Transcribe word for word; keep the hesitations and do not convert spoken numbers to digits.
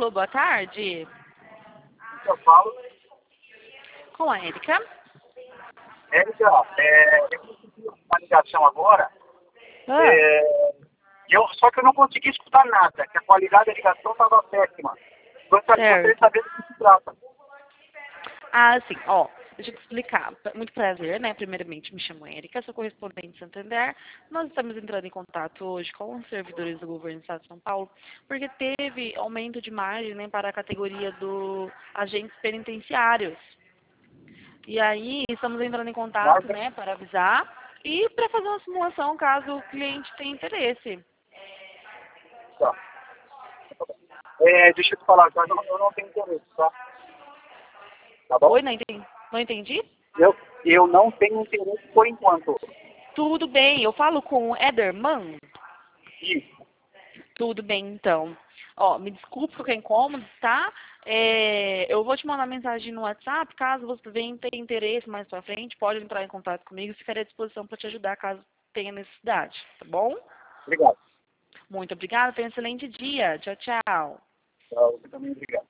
Alô, boa tarde. Eu falo. Com a Érica. Érica, é, eu consegui uma ligação agora, Ah, é, eu, só que eu não consegui escutar nada, que a qualidade da ligação estava péssima. Gostaria gostaria de certo. saber do que se trata. Ah, sim, ó, deixa eu te explicar. Muito prazer, né? Primeiramente, me chamo Érica, sou correspondente de Santander. Nós estamos entrando em contato hoje com os servidores do governo do Estado de São Paulo, porque teve aumento de margem, né, para a categoria dos agentes penitenciários. E aí, estamos entrando em contato, Marca, né, para avisar e para fazer uma simulação caso o cliente tenha interesse. tá. É, deixa eu te falar, eu não, eu não tenho interesse, tá? Tá bom? Oi, não entendi? Não entendi? Eu, eu não tenho interesse por enquanto. Tudo bem, eu falo com o Ederman. Isso. Tudo bem, então. Ó, me desculpe qualquer incômodo, tá? É, eu vou te mandar mensagem no WhatsApp, caso você venha ter interesse mais pra frente, pode entrar em contato comigo, ficarei à disposição para te ajudar caso tenha necessidade, tá bom? Obrigado. Muito obrigada, tenha um excelente dia. Tchau, tchau. Tchau, você também obrigado.